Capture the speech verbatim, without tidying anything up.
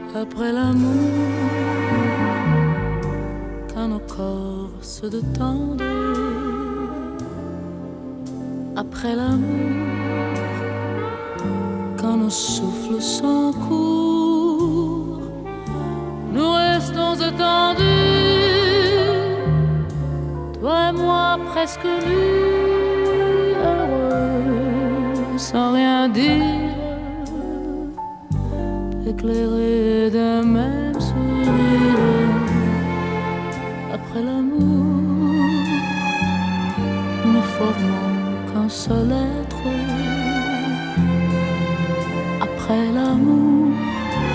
Après l'amour, quand nos corps se détendent, après l'amour, quand nos souffles sont courts, nous restons étendus, toi et moi presque nus, heureux, sans rien dire, éclairés d'un même sourire. Après l'amour, nous ne formons qu'un seul être. Après l'amour,